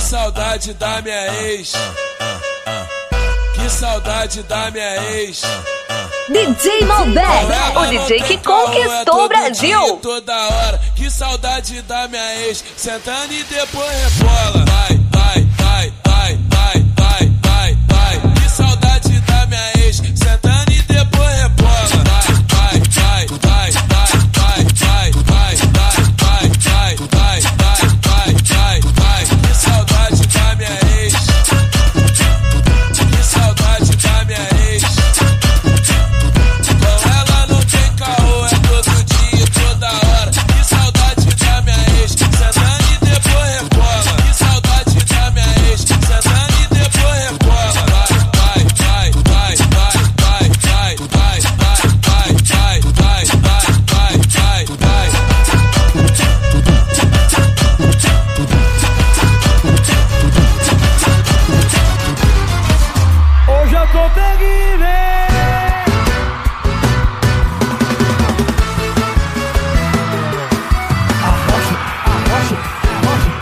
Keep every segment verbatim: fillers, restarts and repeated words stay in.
saudade da minha ex. Que saudade da minha ex. D J Malbec, o D J que conquistou o Brasil. Toda hora, que saudade da minha ex. Sentando e depois rebola. Vai, vai, vai, vai, vai, vai, vai, vai. Que saudade da minha ex. Sentando e depois rebola. Vai, vai, vai, vai, vai, vai, vai, vai, vai, vai, vai, vai, vai, vai. Que saudade da minha ex. Que saudade da minha ex. Com ela não tem caô, é todo dia, toda hora. Que saudade da minha ex. Sentando e depois rebola. Que saudade da minha ex. Sentando e depois rebola. Vai, vai, vai, vai, vai, vai, vai, vai, vai, vai, vai, vai, vai, vai, vai. Hoje eu tô terrível. Arrocha, arrocha, arrocha.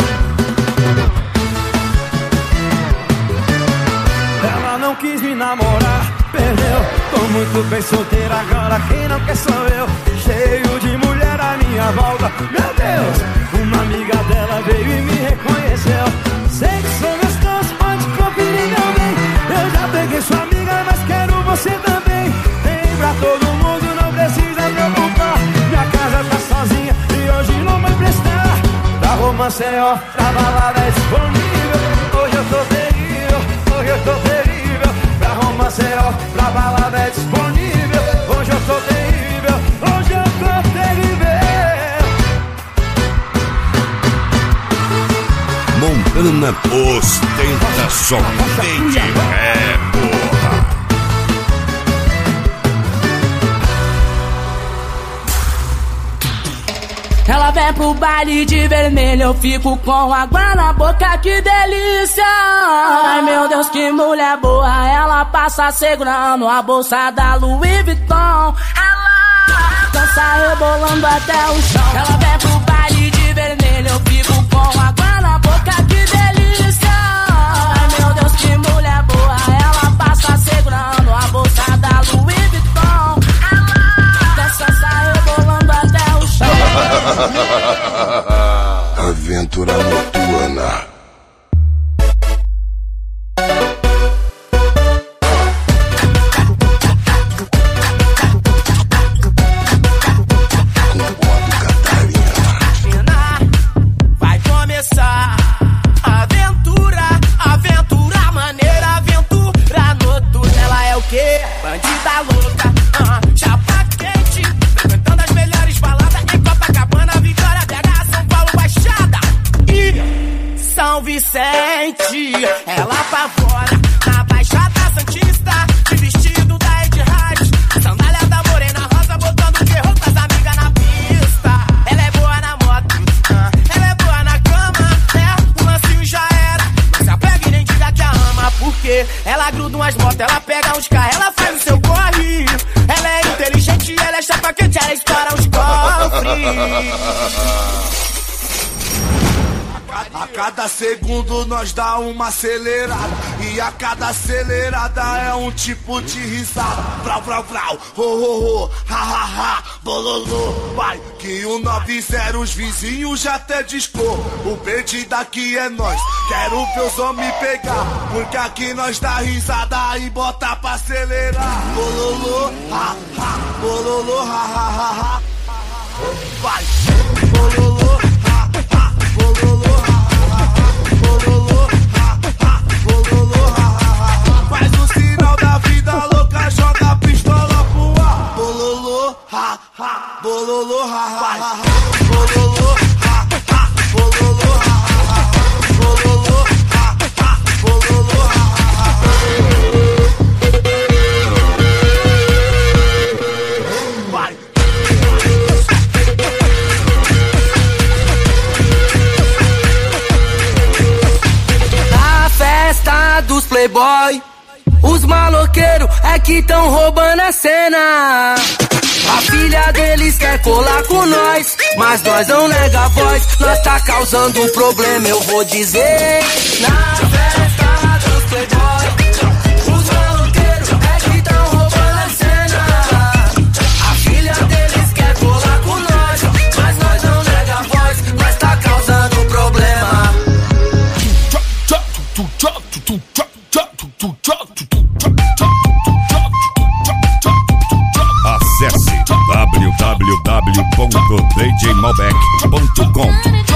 Ela não quis me namorar, perdeu. Tô muito bem solteira agora, quem não quer sou eu. Cheio de mulher à minha volta. Meu Deus, uma amiga dela veio e me reconheceu. Sei que sou gostoso, pode conferir meu bem. Eu já peguei sua amiga, mas quero você também. Tem pra todo mundo, não precisa preocupar. Minha casa tá sozinha e hoje não vai prestar. Pra romance é ó, pra balada é disponível. Hoje eu tô terrível, hoje eu tô terrível. Pra romance é ó, pra balada é disponível. Hoje eu tô terrível, hoje eu tô terrível. Montana ostentação tem de ré, porra. Ela vem pro baile de vermelho, eu fico com água na boca, que delícia. Ai meu Deus, que mulher boa. Ela passa segurando a bolsa da Louis Vuitton. Ela dança rebolando até o chão. Ela vem pro baile de vermelho, eu fico com água na boca, que delícia. Ai meu Deus, que mulher boa. Ela passa segurando a bolsa da Louis Vuitton. Ela dança rebolando até o chão. Aventura noturna. Vai começar a aventura, aventura maneira, aventura noturna. Ela é o quê? Bandida louca, ah, chapa quente, frequentando as melhores baladas em Copacabana, Vitória, B H, São Paulo, Baixada e São Vicente. Ela apavora na Baixada Santista, de vestido da Ed Rádio, sandália da Morena Rosa, botando terror com as amigas na pista. Ela é boa na moto, ah, ela é boa na cama, é, o lancinho já era. Não se apega e nem diga que a ama, porque ela gruda umas motos, ela pega uns carros, ela faz o seu corre. Ela é inteligente, ela é chapa quente, ela estoura os cofres. A cada segundo nós dá uma acelerada, e a cada acelerada é um tipo de risada. Vrau, vrau, vrau, ho, ho, ho, ha, ha, ha, bololô. Vai, que o nove zero os vizinhos já até discou. O pente daqui é nós, quero ver os homens pegar, porque aqui nós dá risada e bota pra acelerar. Bololô, ha, ha, bololô, ha, ha, ha, ha. Vai, bololô, ha, ha, bololô. Faz o sinal da vida louca, joga a pistola pro ar. Bololô, ha, ha, bololô, ha, ha, ha, ha. Bololô, ha, ha, bololô, ha, ha, ha. Bololô, ha, ha, bololô, ha, ha, ha. Vai. Na festa dos playboy, os malucos maloqueiros é que tão roubando a cena. A filha deles quer colar com nós, mas nós não nega a voz. Nós tá causando um problema, eu vou dizer. Na festa dos playboy, os maloqueiros é que tão roubando a cena. A filha deles quer colar com nós, mas nós não nega a voz. Nós tá causando um problema. Acesse w w w ponto d j malbec ponto com.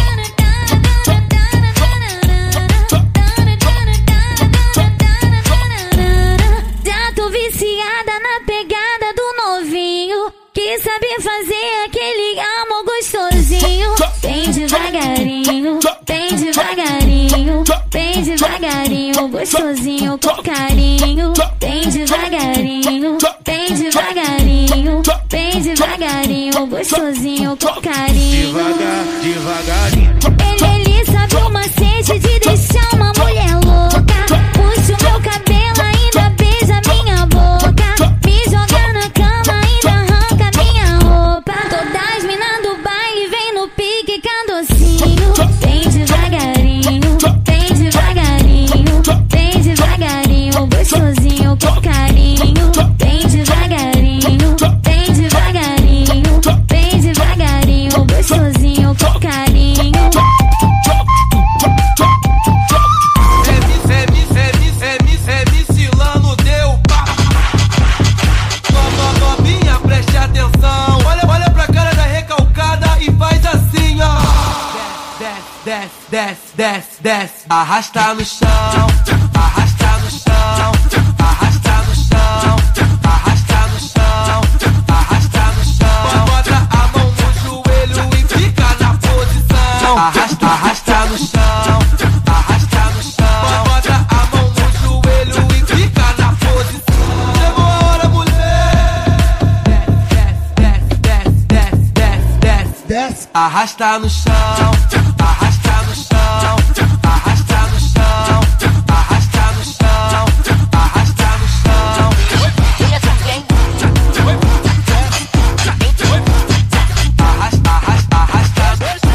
Já tô viciada na pegada do novinho, que sabe fazer aquele amor gostosinho. Bem devagarinho, bem devagarinho, bem devagarinho, gostosinho com carinho. Bem devagarinho, bem devagarinho, bem devagarinho, gostosinho com carinho. Devagar, devagarinho. Ele, ele sabe o macete de deixar uma mulher louca. Puxa o meu cabelo, ainda beija minha boca. Me joga na cama, ainda arranca minha roupa. Todas as minas do baile vem no pique com docinho. Bem devagarinho, bem devagarinho, bem devagarinho, gostosinho com carinho. Bem devagarinho, bem devagarinho, bem devagarinho, gostosinho com carinho. Emicilano deu pá. Novinha, preste atenção. Olha, olha pra cara da recalcada e faz assim, ó. Desce, desce, desce, desce. Arrasta no chão, arrasta no chão, arrasta no chão, arrasta no chão, arrasta no chão. Bota a mão no joelho e fica na posição. Arrasta, arrasta no chão, arrasta no chão. Bota a mão no joelho e fica na posição. Chegou a hora, mulher. Desce, desce, desce, desce, desce, desce. Arrasta no chão, arrasta no chão, arrasta no chão, arrasta no chão, arrasta no chão. Arrasta, arrasta, arrasta.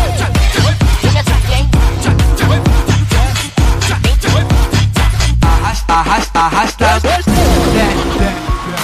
Arrasta, arrasta, arrasta. Desce, desce, desce.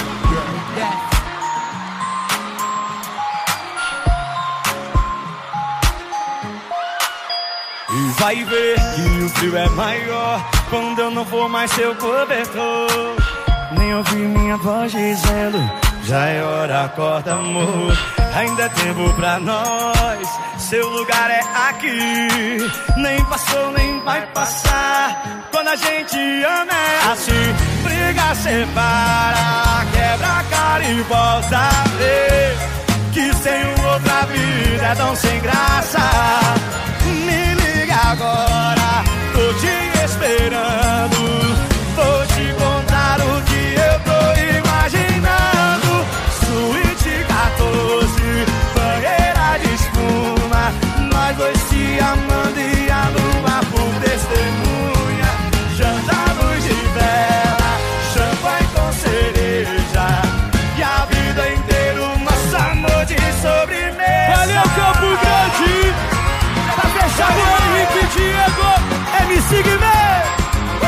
E vai ver que o frio é maior quando eu não for mais seu cobertor. Nem ouvir minha voz dizendo já é hora, acorda amor. Ainda é tempo pra nós, seu lugar é aqui. Nem passou, nem vai passar. Quando a gente ama é assim. Briga, separa, quebra a cara e volta a ver que sem outra vida é tão sem graça. Me liga agora, tô te esperando. Vou te contar o que eu tô imaginando. Suíte quatorze, banheira de espuma, nós dois se amando e a lua por testemunha. Janta, luz de vela, champanhe com cereja, e a vida inteira o nosso amor de sobremesa. Valeu, Campo Grande! Pra fechar o Henrique Diego, M C Guimê!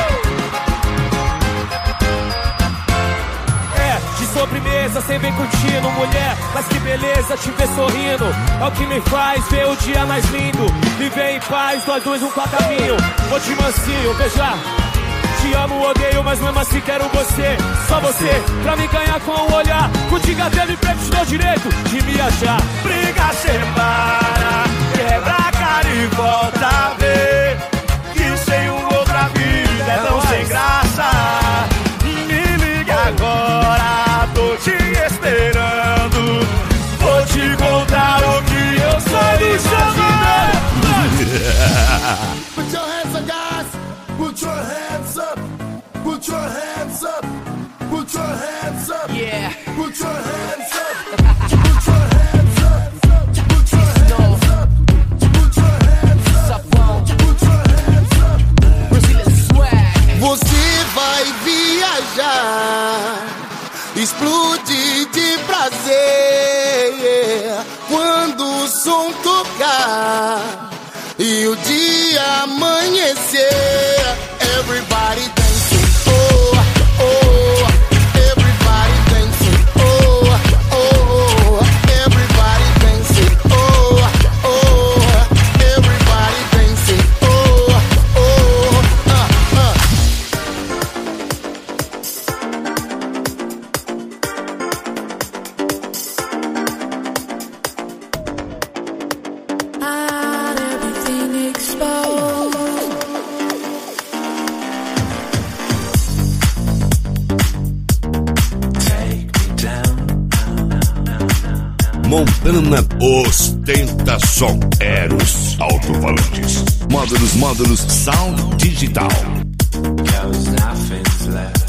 Sobremesa, sem vem curtindo, mulher, mas que beleza te ver sorrindo. É o que me faz ver o dia mais lindo. Viver em paz, nós dois um pra caminho. Vou te mansinho, veja. Te amo, odeio, mas mesmo assim quero você. Só você, pra me ganhar com o olhar. Contigo até me preto, te dou direito de me achar. Briga, separa, quebra a cara e volta a ver que sem uma outra vida é tão sem graça. Me liga agora, tô te esperando. Vou te contar o que eu sou imaginando. Put your hands up, guys. Put your hands up. Put your hands up. Put your hands up. Yeah. Put your hands up. Put your hands up. Put your hands up. Put your hands up. Put your hands up. Brazilian swag. Você vai viajar assunto cá e o dia amanhecer. Everybody dancing, oh, oh. Everybody dancing, oh, oh. Everybody dancing, oh, oh. Everybody dancing, oh, oh. Uh, uh. Hide everything exposed. Montana ostenta som. Eros alto-falantes. Módulos, módulos, sound digital. Cause nothing's left.